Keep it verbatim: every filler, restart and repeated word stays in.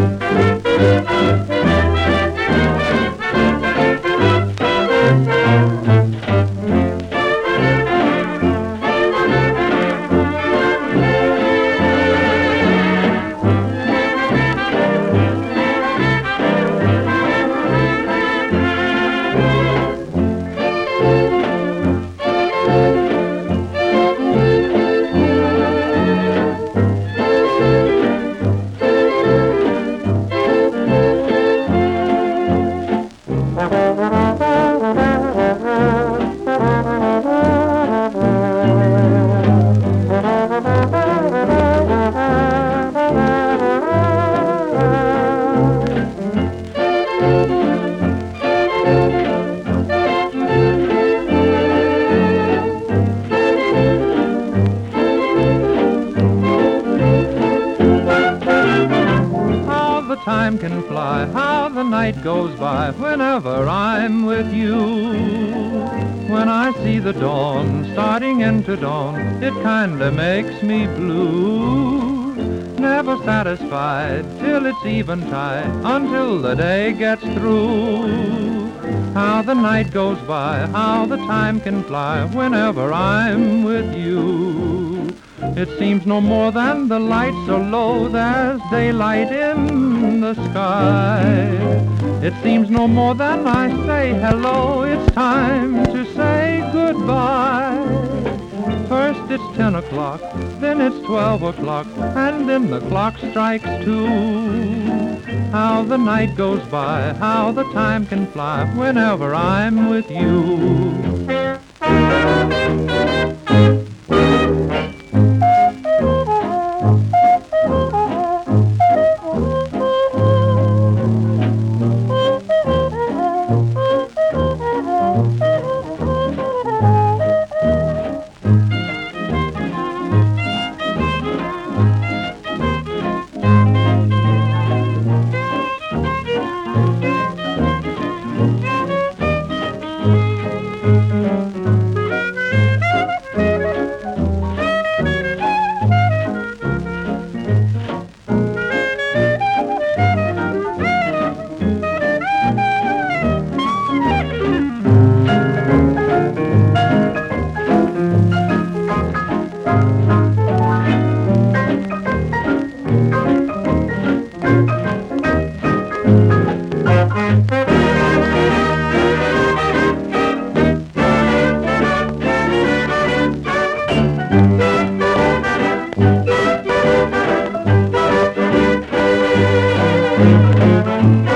Time can fly, how the night goes by whenever I'm with you. When I see the dawn starting into dawn, it kinda makes me blue. Never satisfied till it's eventide, until the day gets through. How the night goes by, how the time can fly whenever I'm with you. It seems no more than the light so low, there's daylight in the sky. It seems no more than I say hello, it's time to say goodbye. First it's ten o'clock, then it's twelve o'clock, and then the clock strikes two. How the night goes by, how the time can fly whenever I'm with you. Thank you.